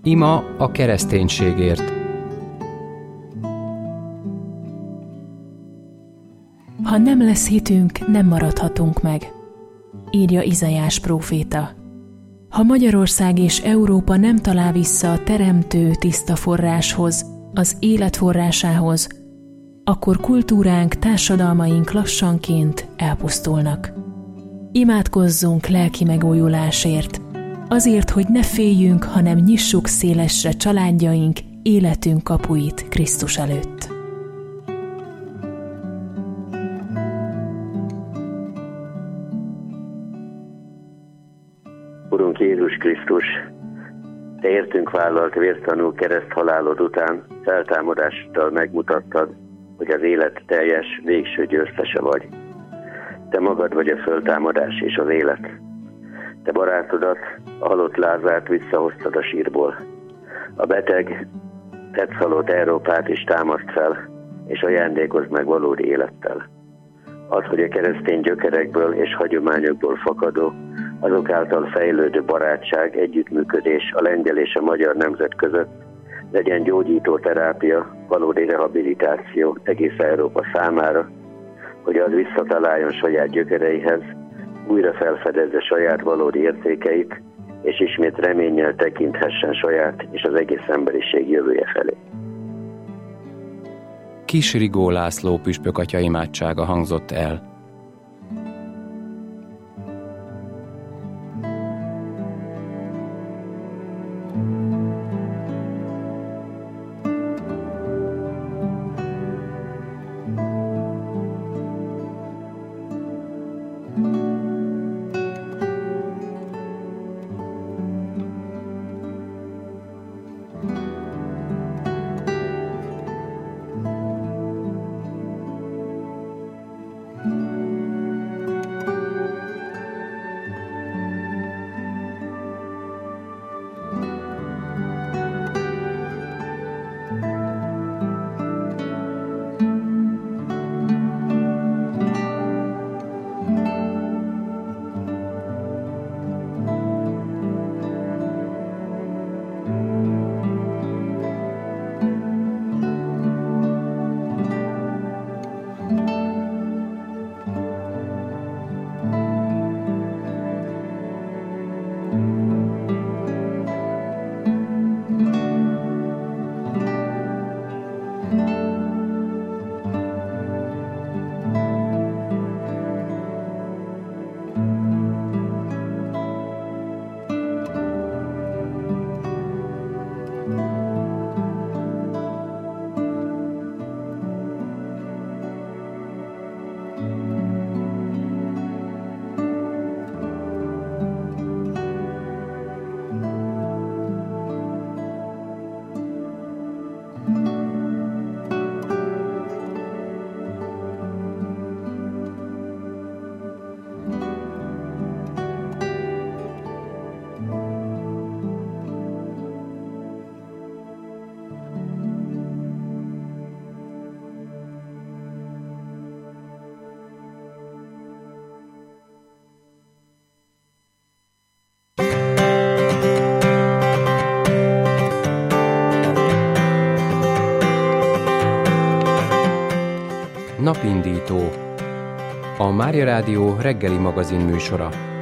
Ima a kereszténységért. Ha nem lesz hitünk, nem maradhatunk meg, írja Izaiás próféta. Ha Magyarország és Európa nem talál vissza a teremtő tiszta forráshoz, az élet forrásához, akkor kultúránk, társadalmaink lassanként elpusztulnak. Imádkozzunk lelki megújulásért, azért, hogy ne féljünk, hanem nyissuk szélesre családjaink, életünk kapuit Krisztus előtt. Urunk Jézus Krisztus, Te értünk vállalt vértanú kereszthalálod után feltámadással megmutattad, hogy az élet teljes, végső győztese vagy. Te magad vagy a föltámadás és az élet. Te barátodat, a halott Lázárt visszahoztad a sírból. A beteg, tetszhalott Európát is támaszt fel, és ajándékozd meg valódi élettel. Az, hogy a keresztény gyökerekből és hagyományokból fakadó, azok által fejlődő barátság, együttműködés a lengyel és a magyar nemzet között legyen gyógyító terápia, valódi rehabilitáció egész Európa számára, hogy az visszataláljon saját gyökereihez, újra felfedezze saját valódi értékeit, és ismét reménnyel tekinthessen saját és az egész emberiség jövője felé. Kis Rigó László püspök atya imádsága hangzott el. Napindító. A Mária Rádió reggeli magazin műsora.